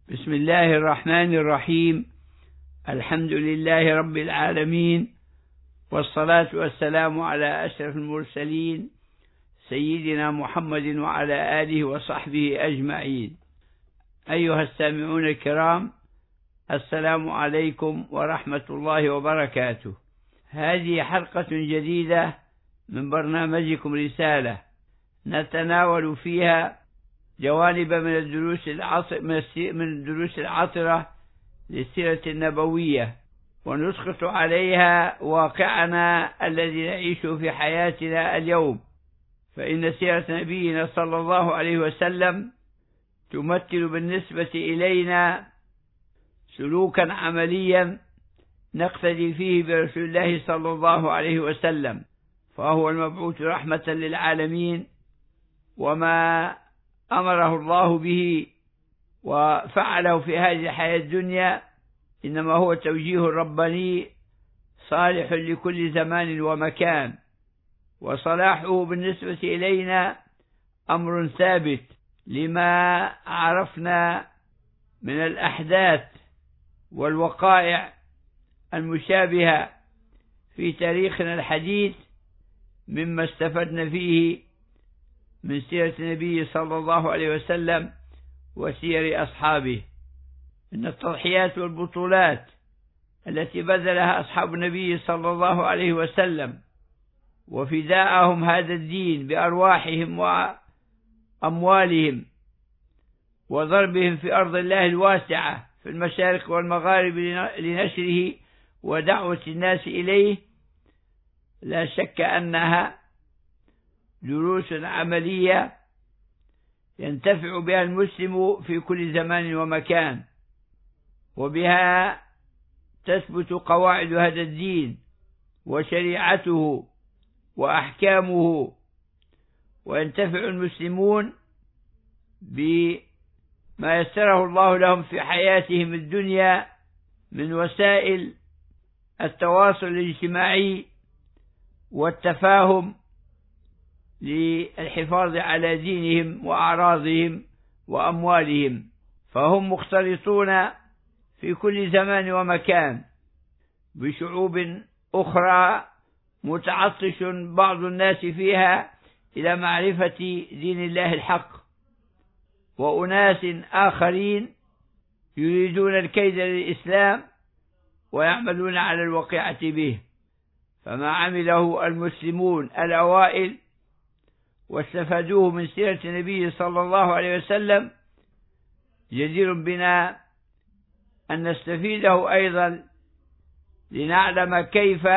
بسم الله الرحمن الرحيم. الحمد لله رب العالمين، والصلاة والسلام على أشرف المرسلين سيدنا محمد وعلى آله وصحبه أجمعين. أيها السامعون الكرام، السلام عليكم ورحمة الله وبركاته. هذه حلقة جديدة من برنامجكم رسالة، نتناول فيها جوانب من الدروس العطرة للسيرة النبوية، ونسقط عليها واقعنا الذي نعيشه في حياتنا اليوم. فإن سيرة نبينا صلى الله عليه وسلم تمثل بالنسبة إلينا سلوكا عمليا نقتدي فيه برسول الله صلى الله عليه وسلم، فهو المبعوث رحمة للعالمين، وما أمره الله به وفعله في هذه الحياة الدنيا إنما هو توجيه رباني صالح لكل زمان ومكان، وصلاحه بالنسبة إلينا أمر ثابت لما عرفنا من الأحداث والوقائع المشابهة في تاريخنا الحديث، مما استفدنا فيه من سيرة النبي صلى الله عليه وسلم وسير أصحابه. إن التضحيات والبطولات التي بذلها أصحاب النبي صلى الله عليه وسلم وفداءهم هذا الدين بأرواحهم وأموالهم وضربهم في أرض الله الواسعة في المشارق والمغارب لنشره ودعوة الناس إليه، لا شك أنها دروس عملية ينتفع بها المسلم في كل زمان ومكان، وبها تثبت قواعد هذا الدين وشريعته وأحكامه، وينتفع المسلمون بما يسره الله لهم في حياتهم الدنيا من وسائل التواصل الاجتماعي والتفاهم للحفاظ على دينهم وأعراضهم وأموالهم، فهم مختلطون في كل زمان ومكان بشعوب أخرى متعطش بعض الناس فيها إلى معرفة دين الله الحق، وأناس آخرين يريدون الكيد للإسلام ويعملون على الوقيعة به. فما عمله المسلمون الأوائل واستفادوه من سيرة النبي صلى الله عليه وسلم جدير بنا أن نستفيده أيضا، لنعلم كيف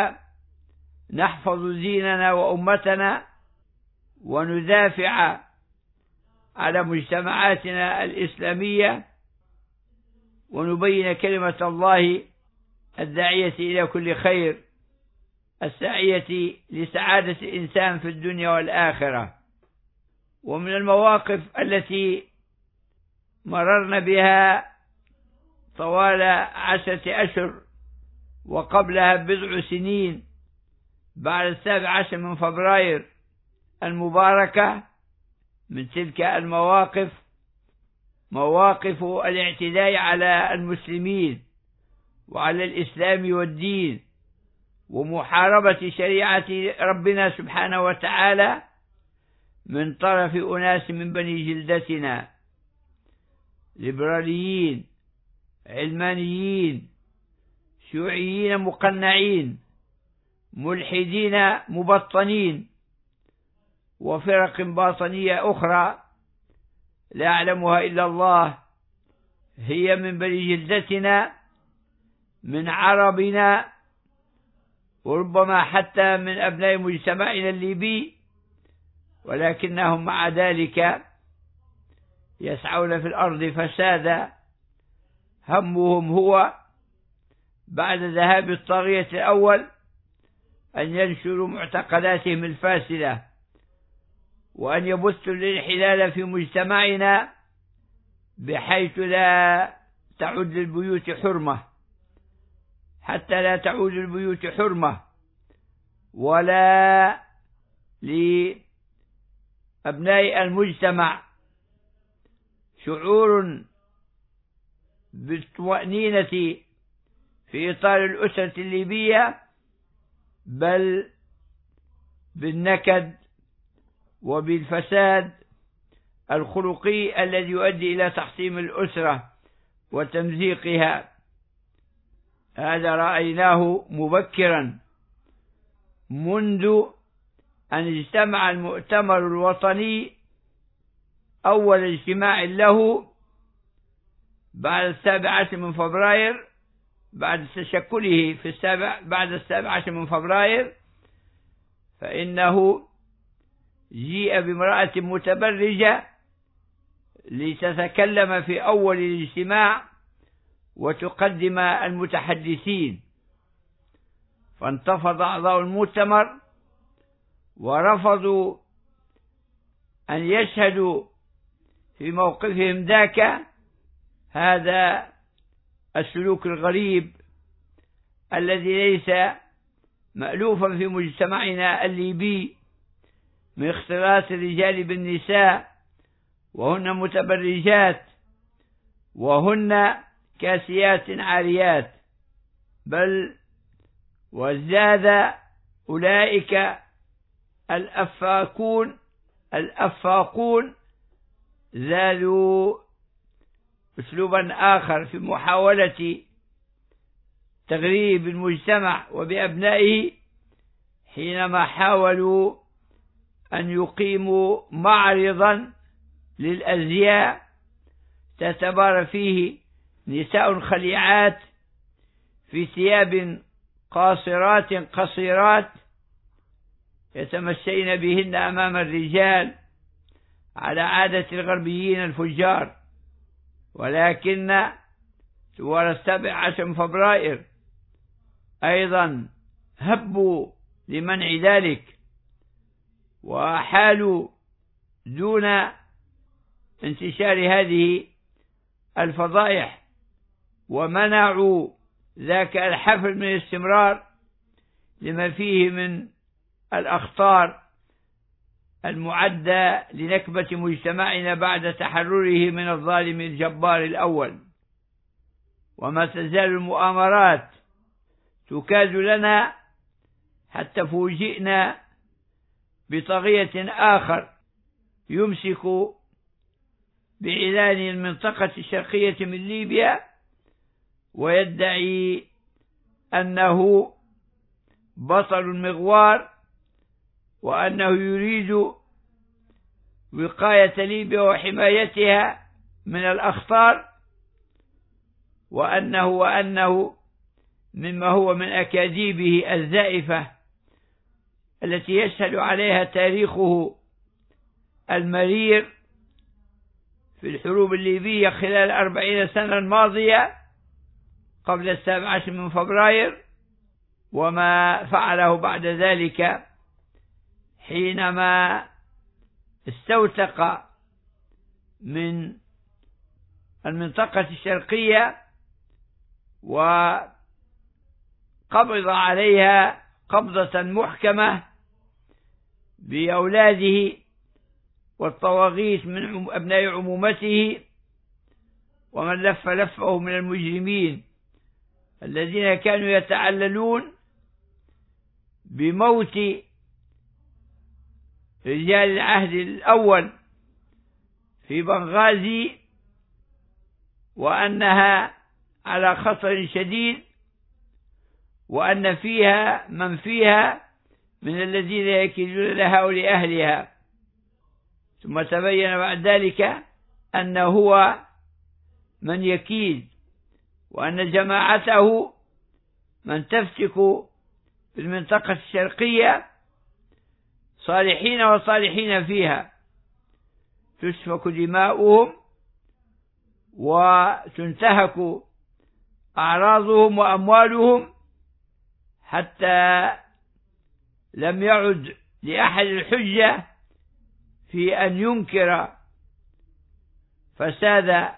نحفظ ديننا وأمتنا وندافع على مجتمعاتنا الإسلامية، ونبين كلمة الله الداعية إلى كل خير الساعية لسعادة الإنسان في الدنيا والآخرة. ومن المواقف التي مررنا بها طوال 10 أشهر وقبلها بضع سنين بعد 17 من فبراير المباركة، من تلك المواقف مواقف الاعتداء على المسلمين وعلى الإسلام والدين ومحاربة شريعة ربنا سبحانه وتعالى من طرف أناس من بني جلدتنا، ليبراليين، علمانيين، شيوعيين مقنعين، ملحدين مبطنين، وفرق باطنية أخرى لا يعلمها إلا الله، هي من بني جلدتنا، من عربنا، وربما حتى من أبناء مجتمعنا الليبي، ولكنهم مع ذلك يسعون في الأرض فسادا. همهم هو بعد ذهاب الطاغية الأول أن ينشروا معتقداتهم الفاسدة، وأن يبثوا الانحلال في مجتمعنا بحيث لا تعود البيوت حرمة، حتى لا تعود البيوت حرمة، ولا لأبناء المجتمع شعور بالطمأنينة في إطار الأسرة الليبية، بل بالنكد وبالفساد الخلقي الذي يؤدي إلى تحطيم الأسرة وتمزيقها. هذا رأيناه مبكرا منذ أن اجتمع المؤتمر الوطني أول اجتماع له بعد 17 من فبراير، بعد تشكله بعد 17 من فبراير، فإنه جيء بامرأة متبرجة لتتكلم في أول الاجتماع وتقدم المتحدثين، فانتفض أعضاء المؤتمر ورفضوا أن يشهدوا في موقفهم ذاك هذا السلوك الغريب الذي ليس مألوفا في مجتمعنا الليبي من اختلاط الرجال بالنساء وهن متبرجات وهن كاسيات عاريات، بل وزاد أولئك الأفاقون زادوا أسلوبا آخر في محاولة تغريب المجتمع وبأبنائه، حينما حاولوا أن يقيموا معرضا للأزياء تتبارى فيه نساء خليعات في ثياب قاصرات قصيرات يتمشين بهن أمام الرجال على عادة الغربيين الفجار. ولكن ثوار 17 فبراير أيضا هبوا لمنع ذلك وحالوا دون انتشار هذه الفضائح، ومنعوا ذاك الحفل من الاستمرار لما فيه من الأخطار المعدة لنكبة مجتمعنا بعد تحرره من الظالم الجبار الأول. وما تزال المؤامرات تكاد لنا حتى فوجئنا بطاغية آخر يمسك بإعلان المنطقة الشرقية من ليبيا ويدعي أنه بطل مغوار وأنه يريد وقاية ليبيا وحمايتها من الأخطار، وأنه مما هو من أكاذيبه الزائفة التي يشهد عليها تاريخه المرير في الحروب الليبية خلال 40 سنة الماضية قبل 17 من فبراير، وما فعله بعد ذلك حينما استوثق من المنطقة الشرقية وقبض عليها قبضة محكمة بأولاده والطواغيت من أبناء عمومته ومن لفه من المجرمين الذين كانوا يتعللون بموت رجال العهد الأول في بنغازي، وأنها على خطر شديد، وأن فيها من فيها من الذين يكيدون لها ولأهلها. ثم تبين بعد ذلك أنه هو من يكيد، وأن جماعته من تفتك في المنطقة الشرقية صالحين وصالحين فيها تسفك دماؤهم وتنتهك أعراضهم وأموالهم، حتى لم يعد لأحد الحجة في أن ينكر فساد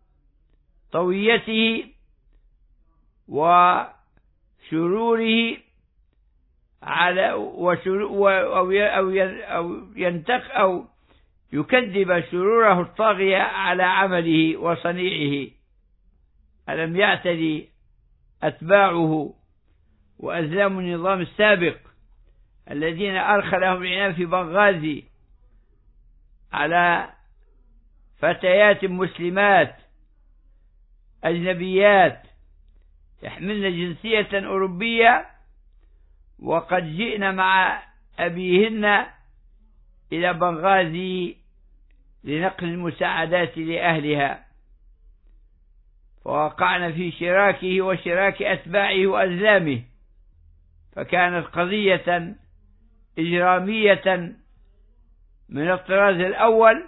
طويته وشروره أو يكذب شروره الطاغية على عمله وصنيعه. ألم يعتدي أتباعه وأزلام النظام السابق الذين أرخى لهم العنان في بنغازي على فتيات مسلمات أجنبيات يحملن جنسية أوروبية وقد جئن مع أبيهن إلى بنغازي لنقل المساعدات لأهلها، فوقعنا في شراكه وشراك أتباعه وأزلامه، فكانت قضية إجرامية من الطراز الأول.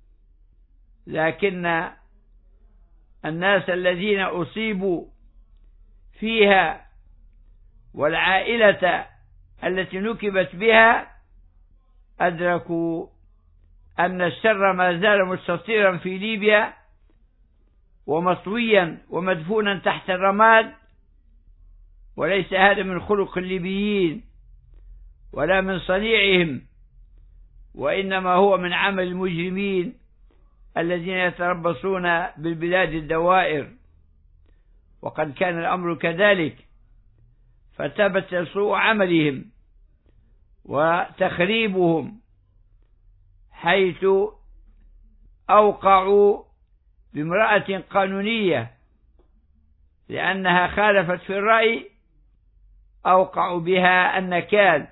لكن الناس الذين أصيبوا فيها والعائلة التي نكبت بها أدركوا أن الشر ما زال مستطيرا في ليبيا ومطويا ومدفونا تحت الرماد، وليس هذا من خلق الليبيين ولا من صنيعهم، وإنما هو من عمل المجرمين الذين يتربصون بالبلاد الدوائر. وقد كان الأمر كذلك، فثبت سوء عملهم وتخريبهم، حيث أوقعوا بامرأة قانونية لأنها خالفت في الرأي، أوقعوا بها النكال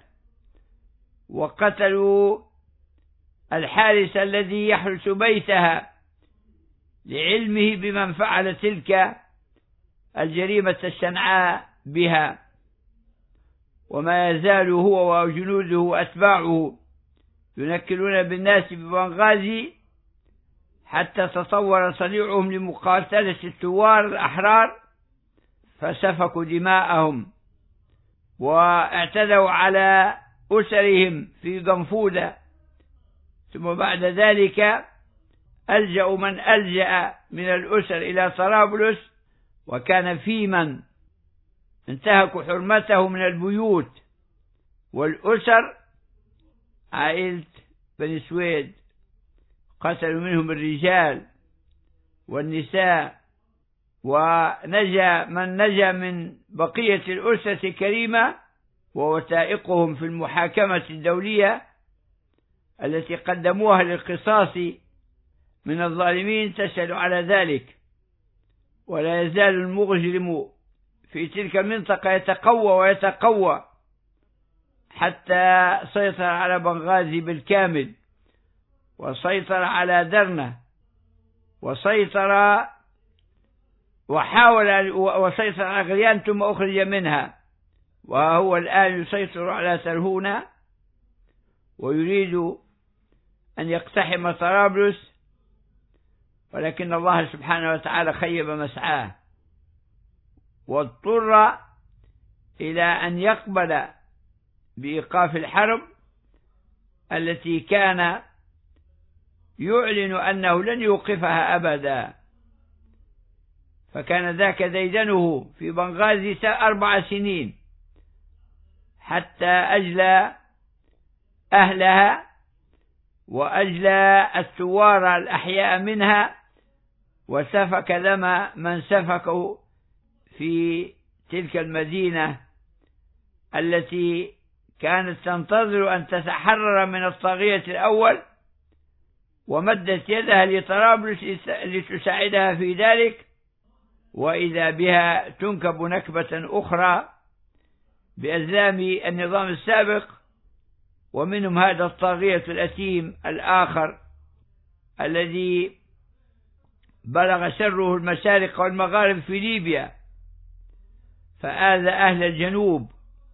وقتلوا الحارس الذي يحرس بيتها لعلمه بمن فعل تلك الجريمة الشنعاء بها. وما يزال هو وجنوده وأتباعه ينكلون بالناس ببنغازي حتى تطور صنيعهم لمقاتلة الثوار الأحرار، فسفكوا دماءهم واعتدوا على أسرهم في قنفودة، ثم بعد ذلك ألجأوا من ألجأ من الأسر إلى طرابلس، وكان في من انتهكوا حرمته من البيوت والأسر عائلة بني سويد، قتلوا منهم الرجال والنساء، ونجا من نجا من بقية الأسرة كريمة، ووثائقهم في المحاكمة الدولية التي قدموها للقصاص من الظالمين تشهد على ذلك. ولا يزال المجرم في تلك المنطقة يتقوى ويتقوى حتى سيطر على بنغازي بالكامل، وسيطر على درنة، وسيطر على غليان ثم أخرج منها، وهو الآن يسيطر على ترهونة ويريد أن يقتحم طرابلس، ولكن الله سبحانه وتعالى خيب مسعاه واضطر إلى أن يقبل بإيقاف الحرب التي كان يعلن أنه لن يوقفها أبدا. فكان ذاك ديدنه في بنغازي 4 سنين حتى أجلى أهلها وأجلى الثوار الأحياء منها، وسفك دم من سفكوا في تلك المدينة التي كانت تنتظر أن تتحرر من الطاغية الأول، ومدت يدها لطرابلس لتساعدها في ذلك، وإذا بها تنكب نكبة أخرى بأزلام النظام السابق، ومنهم هذا الطاغية الأثيم الآخر الذي بلغ شره المشارق والمغارب في ليبيا، فآذى أهل الجنوب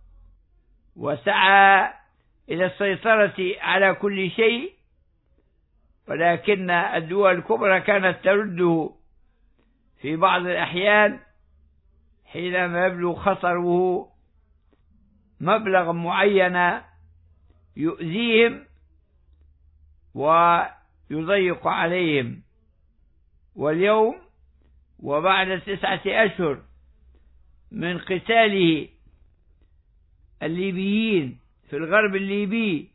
وسعى إلى السيطرة على كل شيء، ولكن الدول الكبرى كانت ترده في بعض الأحيان حينما يبلغ خطره مبلغا معينا يؤذيهم ويضيق عليهم. واليوم وبعد 9 أشهر من قتاله الليبيين في الغرب الليبي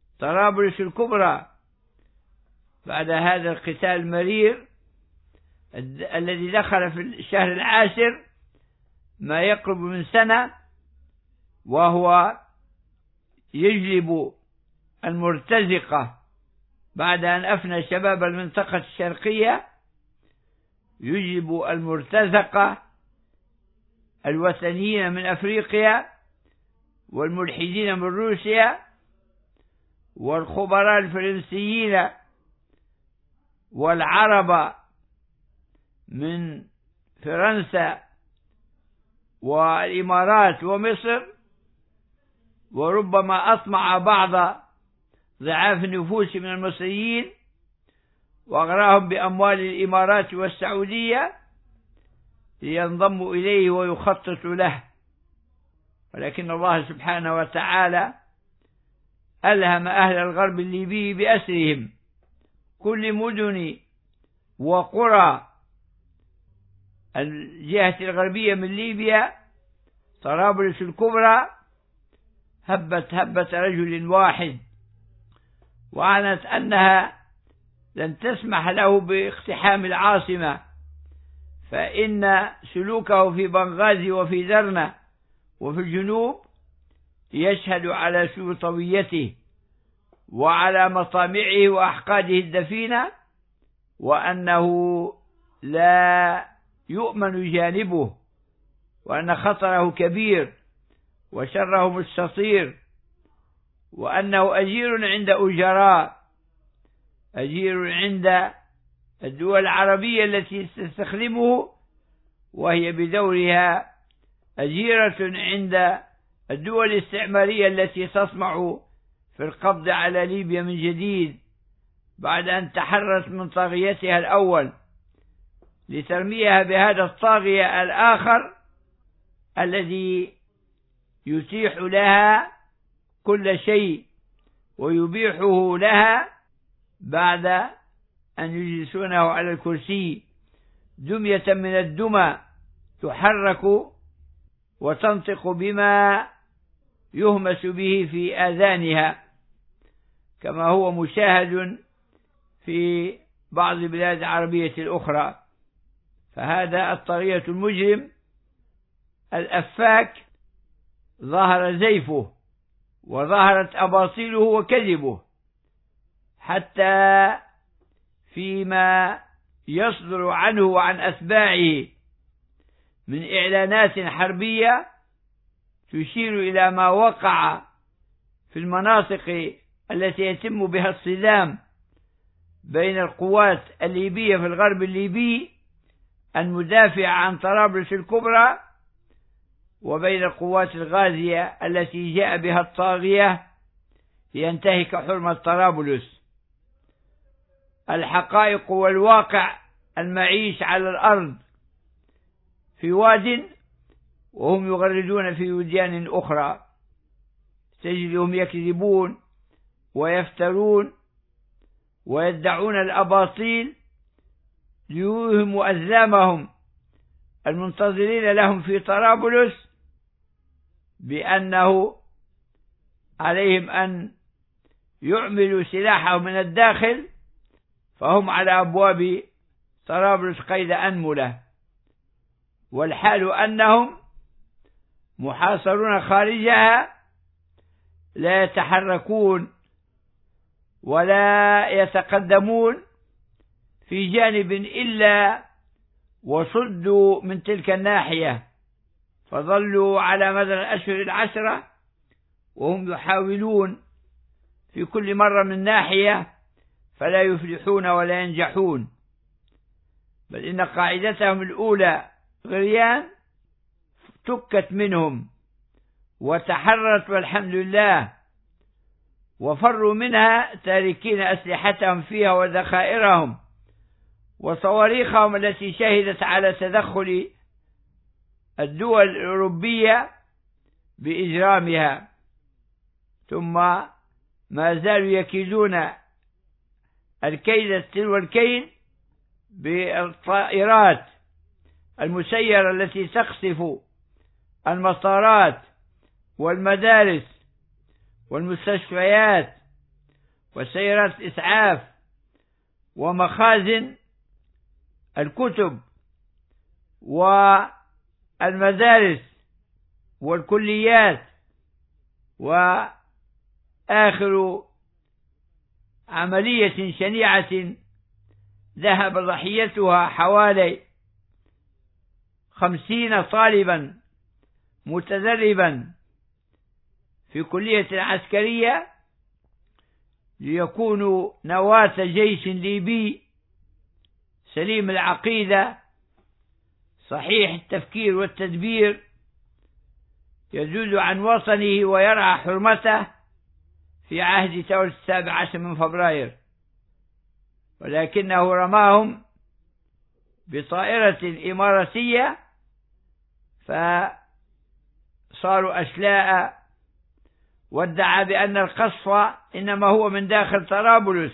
طرابلس الكبرى، بعد هذا القتال المرير الذي دخل في الشهر العاشر ما يقرب من سنة، وهو يجلب المرتزقة بعد أن أفنى شباب المنطقة الشرقية، يجلب المرتزقة الوثنيين من أفريقيا والملحدين من روسيا والخبراء الفرنسيين والعرب من فرنسا والإمارات ومصر، وربما أطمع بعض ضعاف النفوس من المصريين وأغراهم بأموال الإمارات والسعودية لينضموا إليه ويخطط له. ولكن الله سبحانه وتعالى ألهم أهل الغرب الليبي بأسرهم. كل مدن وقرى الجهة الغربية من ليبيا، طرابلس الكبرى، هبت هبة رجل واحد، وأعلنت أنها لن تسمح له باقتحام العاصمة، فإن سلوكه في بنغازي وفي درنا وفي الجنوب يشهد على سلطويته وعلى مطامعه وأحقاده الدفينة، وأنه لا يؤمن جانبه، وأن خطره كبير وشره مستطير، وأنه أجير عند أجراء، أجير عند الدول العربية التي تستخدمه، وهي بدورها أجيرة عند الدول الاستعمارية التي تطمع في القبض على ليبيا من جديد بعد أن تحررت من طاغيتها الأول، لترميها بهذا الطاغية الآخر الذي يتيح لها كل شيء ويبيحه لها بعد أن يجلسونه على الكرسي، دمية من الدمى تحرك وتنطق بما يهمس به في آذانها، كما هو مشاهد في بعض البلاد العربية الأخرى. فهذا الطاغية المجرم الأفاك ظهر زيفه وظهرت أباطيله وكذبه، حتى فيما يصدر عنه وعن أتباعه من إعلانات حربية تشير إلى ما وقع في المناطق التي يتم بها الصدام بين القوات الليبية في الغرب الليبي المدافعة عن طرابلس الكبرى وبين القوات الغازية التي جاء بها الطاغية لينتهك حرمة طرابلس. الحقائق والواقع المعيش على الأرض في واد وهم يغردون في وديان أخرى، تجدهم يكذبون ويفترون ويدعون الأباطيل ليوهموا أزلامهم المنتظرين لهم في طرابلس بأنه عليهم أن يعملوا سلاحهم من الداخل، فهم على أبواب طرابلس قيد أنملة، والحال أنهم محاصرون خارجها لا يتحركون ولا يتقدمون في جانب إلا وصدوا من تلك الناحية، فظلوا على مدى الأشهر 10 وهم يحاولون في كل مرة من ناحية فلا يفلحون ولا ينجحون، بل إن قاعدتهم الأولى غريان تكت منهم وتحررت والحمد لله، وفروا منها تاركين أسلحتهم فيها وذخائرهم وصواريخهم التي شهدت على تدخل الدول الأوروبية بإجرامها، ثم ما زالوا يكيدون الكيد تلو الكيد بالطائرات المسيرة التي تقصف المطارات والمدارس والمستشفيات وسيارات إسعاف ومخازن الكتب والمدارس والكليات. وآخر عملية شنيعة ذهب ضحيتها حوالي 50 طالبا متدربا في كلية عسكرية ليكونوا نواة جيش ليبي سليم العقيدة صحيح التفكير والتدبير، يزود عن وطنه ويرعى حرمته في عهد ثورة 17 من فبراير، ولكنه رماهم بطائرة إماراتية فصاروا أشلاء، وادعى بأن القصف إنما هو من داخل طرابلس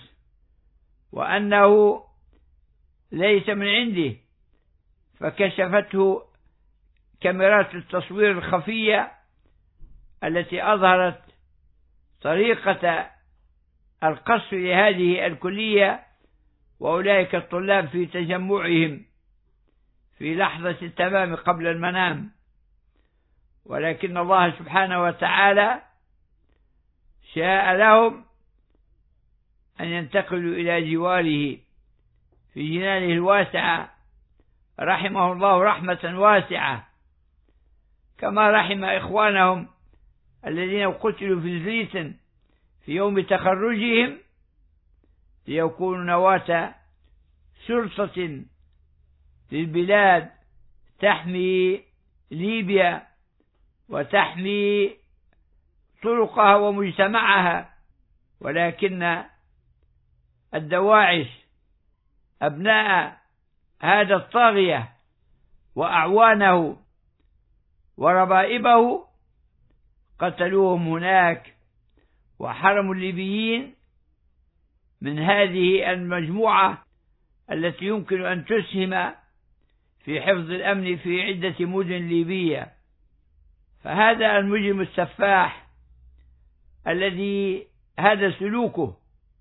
وأنه ليس من عنده، فكشفته كاميرات التصوير الخفية التي أظهرت طريقة القصف لهذه الكلية وأولئك الطلاب في تجمعهم في لحظة التمام قبل المنام. ولكن الله سبحانه وتعالى شاء لهم أن ينتقلوا إلى جواره في جنانه الواسعة، رحمه الله رحمة واسعة، كما رحم إخوانهم الذين قتلوا في زليتن في يوم تخرجهم ليكونوا نواة شرطة للبلاد تحمي ليبيا وتحمي طرقها ومجتمعها. ولكن الدواعش أبناء هذا الطاغية وأعوانه وربائبه قتلوهم هناك، وحرموا الليبيين من هذه المجموعة التي يمكن أن تسهم في حفظ الأمن في عدة مدن ليبية. فهذا المجرم السفاح الذي هذا سلوكه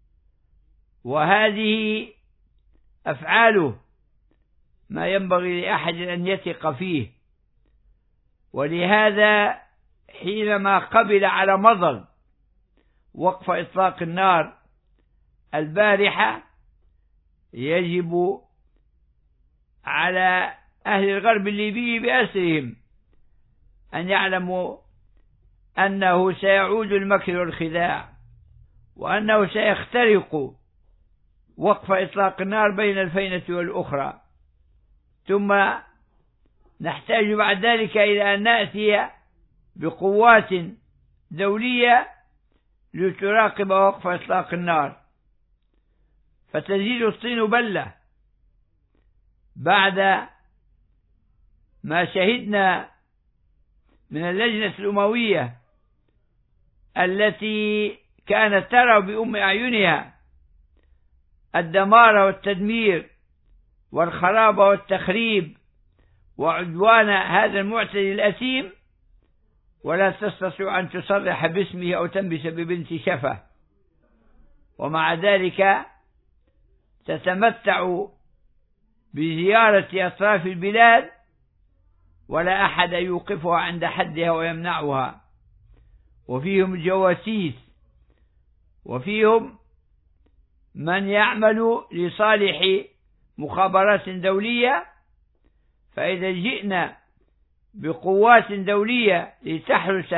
وهذه أفعاله ما ينبغي لأحد أن يثق فيه. ولهذا حينما قبل على مضض وقف إطلاق النار البارحة يجب على أهل الغرب الليبي بأسرهم أن يعلموا أنه سيعود المكر والخداع، وأنه سيخترق وقف إطلاق النار بين الفينة والأخرى، ثم نحتاج بعد ذلك إلى أن نأتي بقوات دولية لتراقب وقف إطلاق النار، فتزيد الطين بلة بعد ما شهدنا من اللجنة الأموية التي كانت ترى بأم أعينها الدمار والتدمير والخراب والتخريب وعدوان هذا المعتدي الأثيم، ولا تستطيع أن تصرح باسمه أو تنبش ببنت شفة، ومع ذلك تتمتع بزيارة أطراف البلاد ولا أحد يوقفها عند حدها ويمنعها. وفيهم الجواسيس، وفيهم من يعمل لصالح مخابرات دولية، فإذا جئنا بقوات دولية لتحرس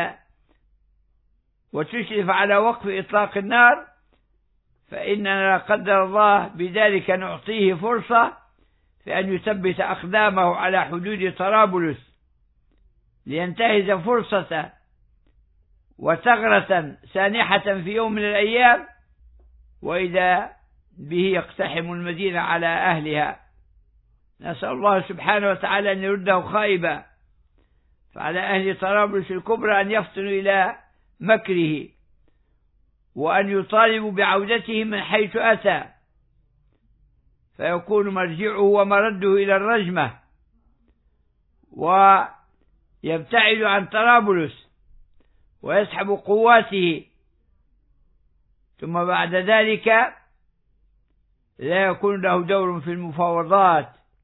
وتشرف على وقف إطلاق النار فإننا لا قدر الله بذلك نعطيه فرصة في أن يثبت أقدامه على حدود طرابلس لينتهز فرصة وثغرة سانحة في يوم من الأيام، وإذا به يقتحم المدينة على أهلها. نسأل الله سبحانه وتعالى أن يرده خائبا، فعلى أهل طرابلس الكبرى أن يفطنوا إلى مكره وأن يطالبوا بعودته من حيث أتى، فيكون مرجعه ومرده إلى الرجمة ويبتعد عن طرابلس ويسحب قواته، ثم بعد ذلك لا يكون له دور في المفاوضات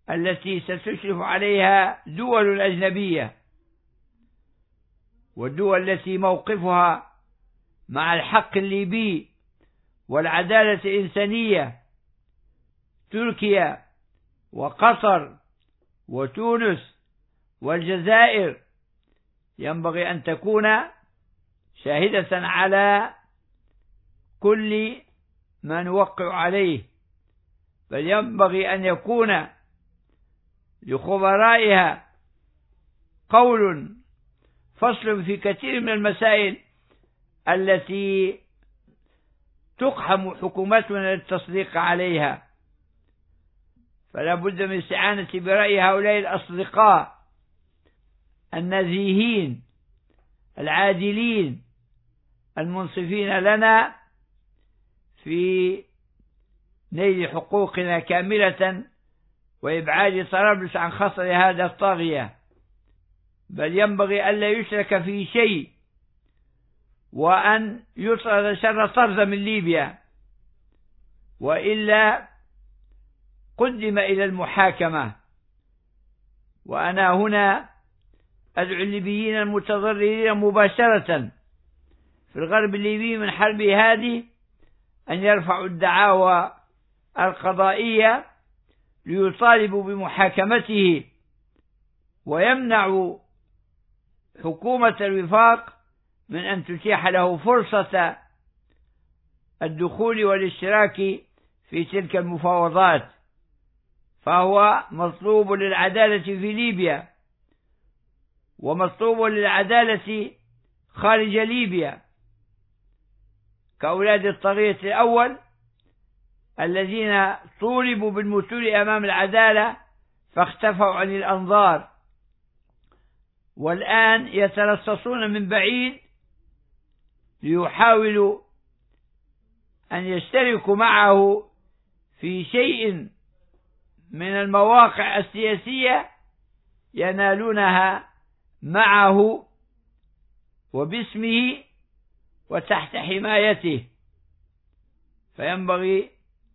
التي ستشرف عليها دول أجنبية، والدول التي موقفها مع الحق الليبي والعدالة الإنسانية تركيا وقطر وتونس والجزائر ينبغي أن تكون شاهدة على كل ما نوقع عليه، بل ينبغي أن يكون لخبرائها قول فصل في كثير من المسائل التي تقحم حكومتنا للتصديق عليها. فلا بد من الاستعانة برأي هؤلاء الأصدقاء النزيهين العادلين المنصفين لنا في نيل حقوقنا كاملة وإبعاد طرابلس عن خطر هذا الطاغية، بل ينبغي ألا يشرك في شيء وأن يطرد شر طرد من ليبيا، وإلا قدم إلى المحاكمة. وأنا هنا أدعو الليبيين المتضررين مباشرة في الغرب الليبي من حرب هذه أن يرفعوا الدعاوى القضائية ليطالبوا بمحاكمته، ويمنعوا حكومة الوفاق من أن تتيح له فرصة الدخول والاشتراك في تلك المفاوضات، فهو مطلوب للعدالة في ليبيا ومطلوب للعدالة خارج ليبيا، كأولاد الطاغية الأول الذين طولبوا بالمثول أمام العدالة فاختفوا عن الأنظار، والآن يتلصصون من بعيد ليحاولوا أن يشتركوا معه في شيء من المواقع السياسية ينالونها معه وباسمه وتحت حمايته. فينبغي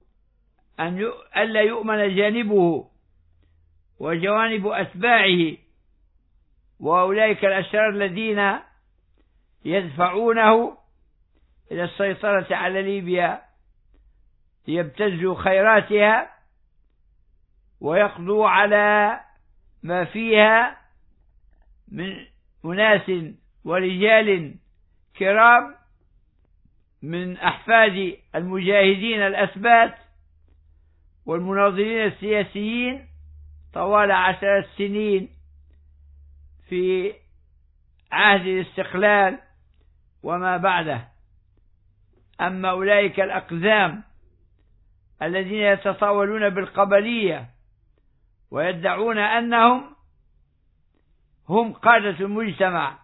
ألا يؤمن جانبه وجوانب أتباعه وأولئك الأشرار الذين يدفعونه إلى السيطرة على ليبيا ليبتزوا خيراتها ويقضوا على ما فيها من أناس ورجال كرام من أحفاد المجاهدين الأثبات والمناضلين السياسيين طوال 10 سنين في عهد الاستقلال وما بعده. أما أولئك الأقزام الذين يتطاولون بالقبلية ويدعون أنهم هم قادة المجتمع،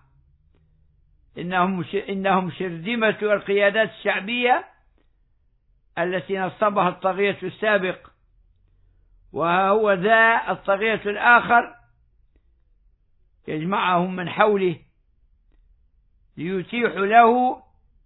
إنهم شرذمة القيادات الشعبية التي نصبها الطاغية السابق، وهو ذا الطاغية الآخر يجمعهم من حوله ليتيح له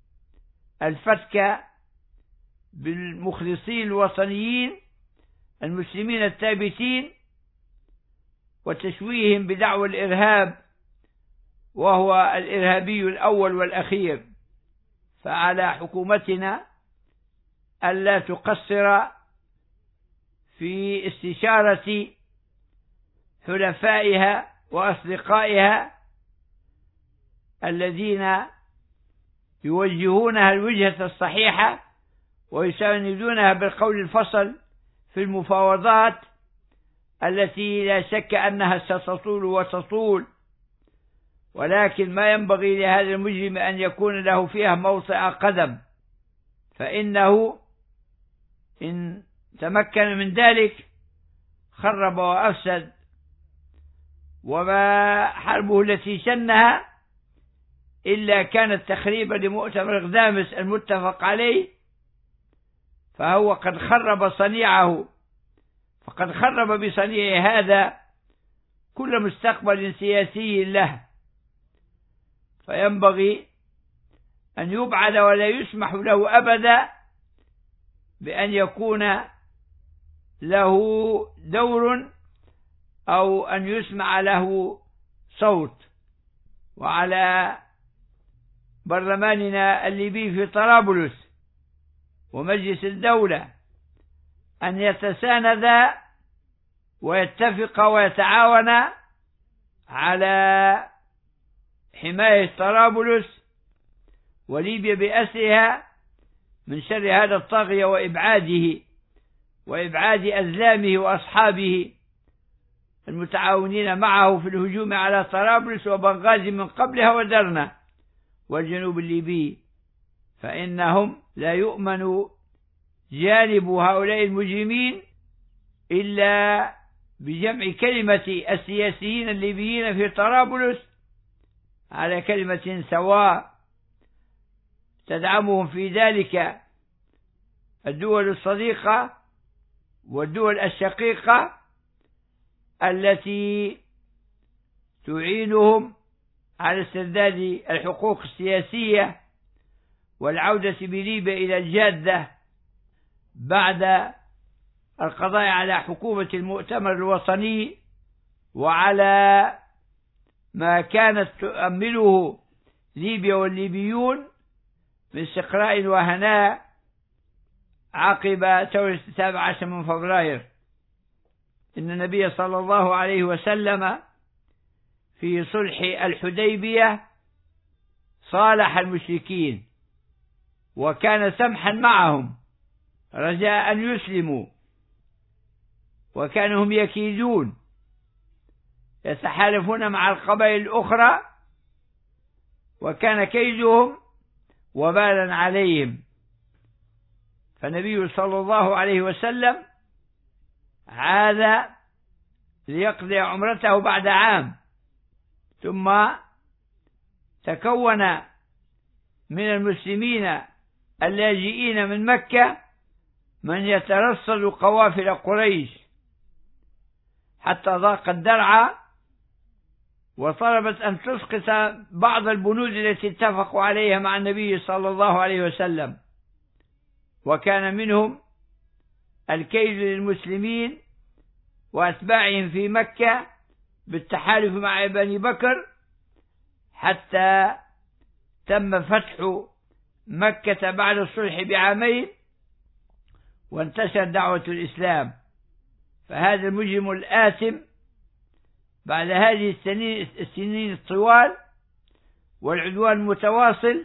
الفتك بالمخلصين الوطنيين المسلمين الثابتين وتشويههم بدعوى الإرهاب، وهو الإرهابي الأول والأخير. فعلى حكومتنا ألا تقصر في استشارة حلفائها وأصدقائها الذين يوجهونها الوجهة الصحيحة ويساندونها بالقول الفصل في المفاوضات التي لا شك أنها ستطول وتطول، ولكن ما ينبغي لهذا المجرم أن يكون له فيها موطئ قدم، فإنه إن تمكن من ذلك خرب وأفسد، وما حربه التي شنها إلا كانت تخريبا لمؤتمر غدامس المتفق عليه، فهو قد خرب صنيعه، فقد خرب بصنيعه هذا كل مستقبل سياسي له. فينبغي أن يبعد ولا يسمح له أبدا بأن يكون له دور أو أن يسمع له صوت. وعلى برلماننا الليبي في طرابلس ومجلس الدولة أن يتساند ويتفق ويتعاون على حماية طرابلس وليبيا بأسرها من شر هذا الطاغية وإبعاد أزلامه وأصحابه المتعاونين معه في الهجوم على طرابلس وبنغازي من قبلها ودرنا والجنوب الليبي، فإنهم لا يؤمن جانب هؤلاء المجرمين إلا بجمع كلمة السياسيين الليبيين في طرابلس على كلمة سواء تدعمهم في ذلك الدول الصديقة والدول الشقيقة التي تعينهم على استرداد الحقوق السياسية والعودة بليبيا إلى الجادة بعد القضاء على حكومة المؤتمر الوطني وعلى ما كانت تؤمله ليبيا والليبيون من استقراء وهناء عقب ثورة 17 من فبراير. إن النبي صلى الله عليه وسلم في صلح الحديبية صالح المشركين وكان سمحا معهم رجاء أن يسلموا، وكانوا هم يكيدون يتحالفون مع القبائل الأخرى وكان كيدهم وبالا عليهم. فالنبي صلى الله عليه وسلم عاد ليقضي عمرته بعد عام، ثم تكون من المسلمين اللاجئين من مكة من يترصد قوافل قريش حتى ضاقت درعا وطلبت أن تسقط بعض البنود التي اتفقوا عليها مع النبي صلى الله عليه وسلم، وكان منهم الكيد للمسلمين وأتباعهم في مكة بالتحالف مع بني بكر حتى تم فتح مكة بعد الصلح بعامين وانتشر دعوة الإسلام. فهذا المجرم الآثم بعد هذه السنين الطوال والعدوان المتواصل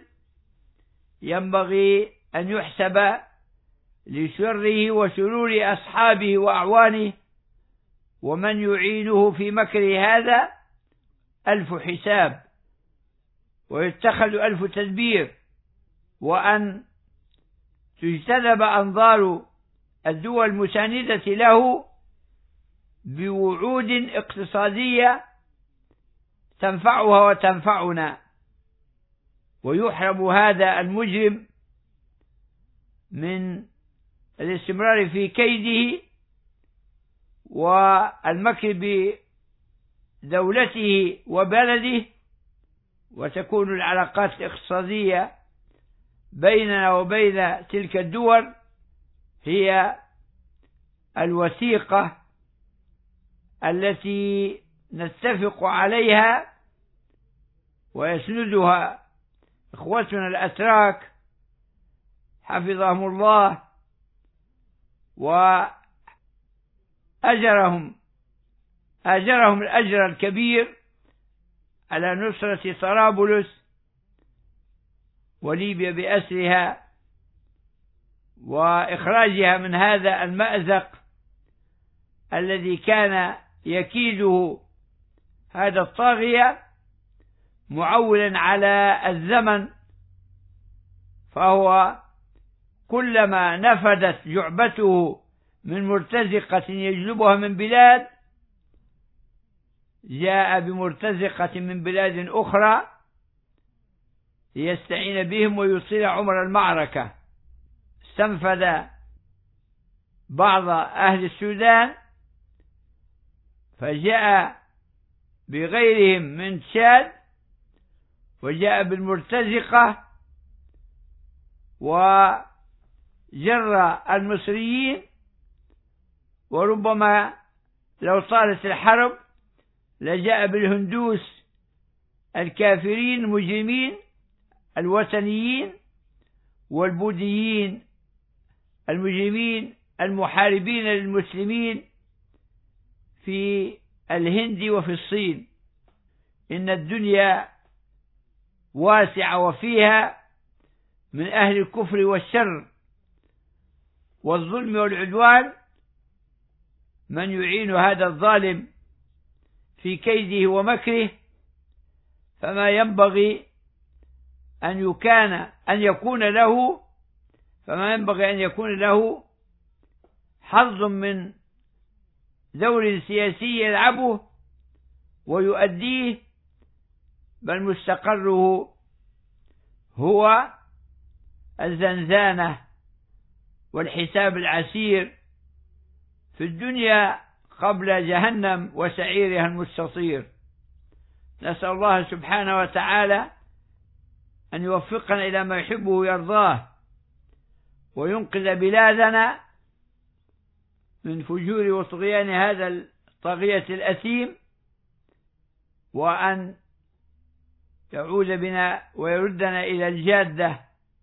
ينبغي أن يحسب لشره وشرور أصحابه وأعوانه ومن يعينه في مكر هذا 1000 حساب ويتخذ 1000 تدبير، وأن تجتذب أنظار الدول المساندة له بوعود اقتصادية تنفعها وتنفعنا، ويحرم هذا المجرم من الاستمرار في كيده والمكر بدولته وبلده، وتكون العلاقات الاقتصادية بيننا وبين تلك الدول هي الوثيقة التي نتفق عليها ويسندها إخوتنا الأتراك حفظهم الله وأجرهم الأجر الكبير على نصرة طرابلس وليبيا بأسرها وإخراجها من هذا المأزق الذي كان يكيده هذا الطاغية معولا على الزمن، فهو كلما نفدت جعبته من مرتزقة يجلبها من بلاد جاء بمرتزقة من بلاد أخرى ليستعين بهم ويطيل عمر المعركة. استنفذ بعض أهل السودان فجاء بغيرهم من تشاد وجاء بالمرتزقة وجر المصريين، وربما لو صارت الحرب لجاء بالهندوس الكافرين المجرمين الوثنيين والبوذيين المجرمين المحاربين للمسلمين في الهند وفي الصين. إن الدنيا واسعة وفيها من أهل الكفر والشر والظلم والعدوان من يعين هذا الظالم في كيده ومكره، فما ينبغي أن يكون له حظ من دور سياسي يلعبه ويؤديه، بل مستقره هو الزنزانة والحساب العسير في الدنيا قبل جهنم وسعيرها المستطير. نسأل الله سبحانه وتعالى أن يوفقنا إلى ما يحبه ويرضاه، وينقذ بلادنا من فجور وطغيان هذا الطاغية الأثيم، وأن يعود بنا ويردنا إلى الجادة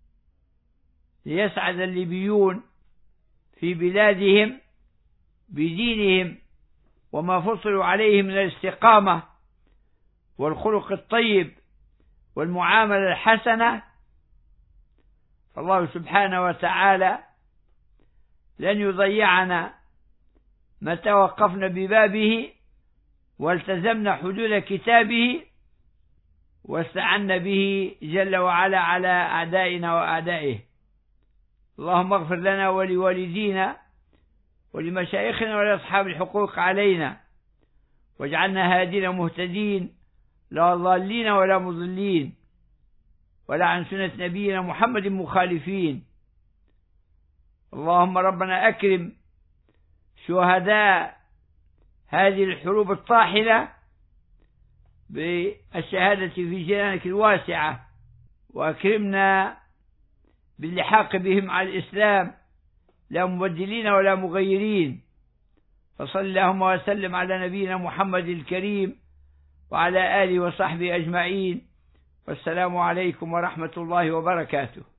ليسعد الليبيون في بلادهم بدينهم وما فصلوا عليه من الاستقامة والخلق الطيب والمعاملة الحسنة. فالله سبحانه وتعالى لن يضيعنا متى وقفنا ببابه والتزمنا حدود كتابه واستعنا به جل وعلا على أعدائنا وأعدائه. اللهم اغفر لنا ولوالدينا ولمشايخنا ولأصحاب الحقوق علينا، واجعلنا هادين مهتدين لا ضالين ولا مضلين، ولا عن سنة نبينا محمد مخالفين. اللهم ربنا أكرم شهداء هذه الحروب الطاحنة بالشهادة في جنانك الواسعة، وأكرمنا باللحاق بهم على الإسلام لا مبدلين ولا مغيرين. فصل اللهم وسلم على نبينا محمد الكريم وعلى آله وصحبه أجمعين، والسلام عليكم ورحمة الله وبركاته.